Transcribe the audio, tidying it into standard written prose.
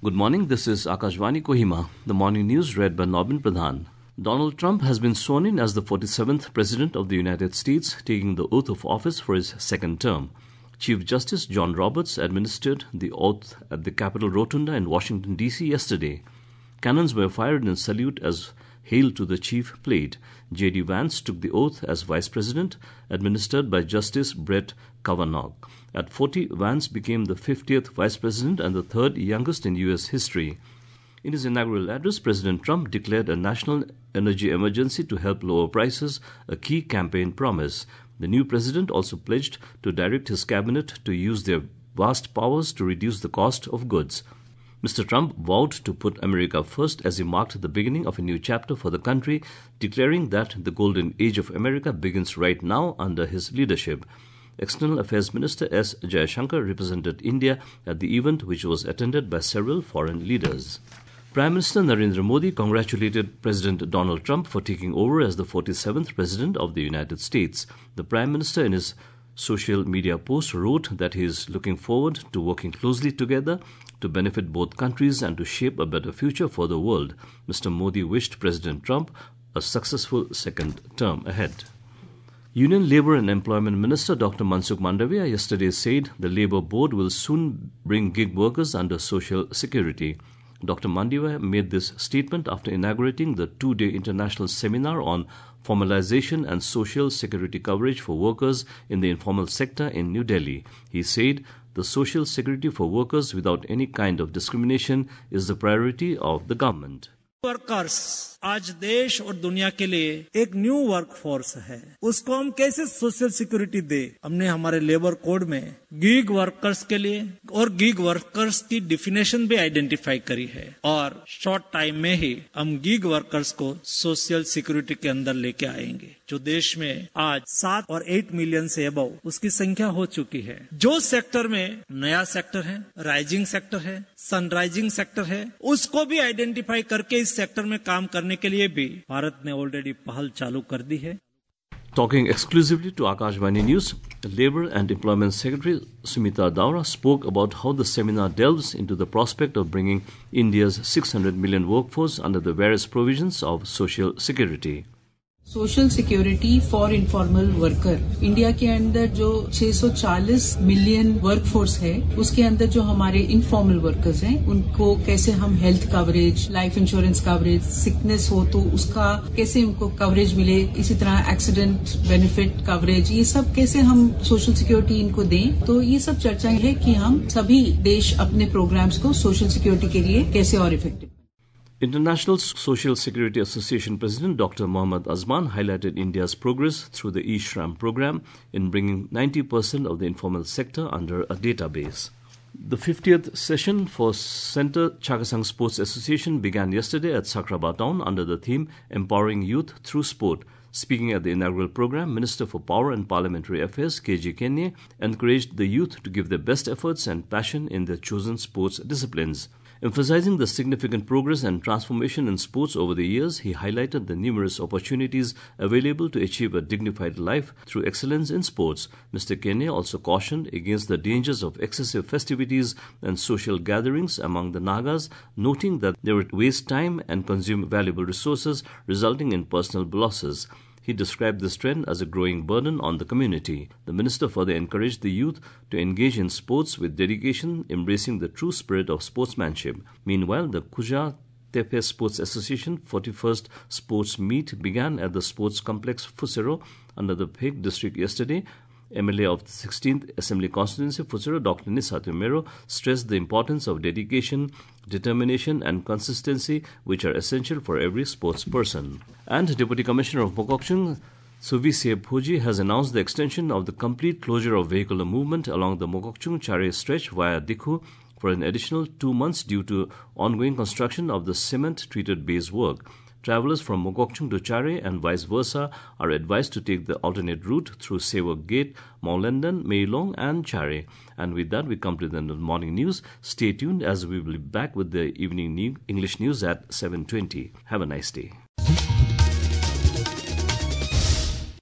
Good morning, this is Akashvani Kohima. The morning news read by Nobin Pradhan. Donald Trump has been sworn in as the 47th President of the United States, taking the oath of office for his second term. Chief Justice John Roberts administered the oath at the Capitol Rotunda in Washington, D.C. yesterday. Cannons were fired in salute as hail to the chief played. J.D. Vance took the oath as Vice President, administered by Justice Brett Kavanaugh. At 40, Vance became the 50th Vice President and the third youngest in U.S. history. In his inaugural address, President Trump declared a national energy emergency to help lower prices, a key campaign promise. The new president also pledged to direct his cabinet to use their vast powers to reduce the cost of goods. Mr. Trump vowed to put America first as he marked the beginning of a new chapter for the country, declaring that the golden age of America begins right now under his leadership. External Affairs Minister S. Jaishankar represented India at the event, which was attended by several foreign leaders. Prime Minister Narendra Modi congratulated President Donald Trump for taking over as the 47th President of the United States. The Prime Minister, in his social media post, wrote that he is looking forward to working closely together to benefit both countries and to shape a better future for the world. Mr. Modi wished President Trump a successful second term ahead. Union Labour and Employment Minister Dr. Mansukh Mandavia yesterday said the Labour Board will soon bring gig workers under Social Security. Dr. Mandavia made this statement after inaugurating the two-day international seminar on formalization and social security coverage for workers in the informal sector in New Delhi. He said the social security for workers without any kind of discrimination is the priority of the government. Workers आज देश और दुनिया के लिए एक new work force है, उसको हम कैसे सोशल सिक्योरिटी दे। हमने हमारे लेबर कोड में गिग वर्कर्स के लिए और गिग वर्कर्स की डिफिनेशन भी आइडेंटिफाई करी है और शॉर्ट टाइम में ही हम गिग वर्कर्स को सोशल सिक्योरिटी के अंदर लेके आएंगे, जो देश में आज 7 और 8 मिलियन से अबव उसकी संख्या हो चुकी है। जो सेक्टर में नया सेक्टर है, राइजिंग सेक्टर है, सनराइजिंग सेक्टर है, उसको भी आइडेंटिफाई करके इस सेक्टर में काम करने के लिए भी भारत ने ऑलरेडी पहल चालू कर दी है। Talking exclusively to Akashvani News, Labour and Employment Secretary Sumita Daura spoke about how the seminar delves into the prospect of bringing India's 600 million workforce under the various provisions of Social Security. Social security for informal worker India के अंदर जो 640 million workforce है, उसके अंदर जो हमारे informal workers हैं, उनको कैसे हम health coverage, life insurance coverage, sickness हो तो उसका कैसे उनको कवरेज मिले, इसी तरह एक्सीडेंट बेनिफिट कवरेज, ये सब कैसे हम सोशल सिक्योरिटी इनको दें। तो ये सब चर्चाएं है कि हम सभी देश अपने प्रोग्राम्स को सोशल सिक्योरिटी के लिए कैसे और effective. International Social Security Association President Dr. Mohammad Azman highlighted India's progress through the eShram program in bringing 90% of the informal sector under a database. The 50th session for Center Chakasang Sports Association began yesterday at Sakraba Town under the theme Empowering Youth Through Sport. Speaking at the inaugural program, Minister for Power and Parliamentary Affairs K.G. Kenne encouraged the youth to give their best efforts and passion in their chosen sports disciplines. Emphasizing the significant progress and transformation in sports over the years, he highlighted the numerous opportunities available to achieve a dignified life through excellence in sports. Mr. Kenne also cautioned against the dangers of excessive festivities and social gatherings among the Nagas, noting that they would waste time and consume valuable resources, resulting in personal losses. He described this trend as a growing burden on the community. The minister further encouraged the youth to engage in sports with dedication, embracing the true spirit of sportsmanship. Meanwhile, the Kuja Tepe Sports Association 41st Sports Meet began at the Sports Complex Fusero under the Phek district yesterday. MLA of the 16th Assembly Constituency, Fusero, Dr. Nisa Tumero, stressed the importance of dedication, determination and consistency, which are essential for every sports person. And Deputy Commissioner of Mokokchung, Suvi Phoji, has announced the extension of the complete closure of vehicular movement along the Mokokchung-Chare stretch via Dikhu for an additional 2 months due to ongoing construction of the cement-treated base work. Travellers from Mokokchung to Chare and vice versa are advised to take the alternate route through Sewak Gate, Maulenden, Meilong and Chare. And with that, we come to the end of the morning news. Stay tuned as we will be back with the evening English news at 7:20. Have a nice day.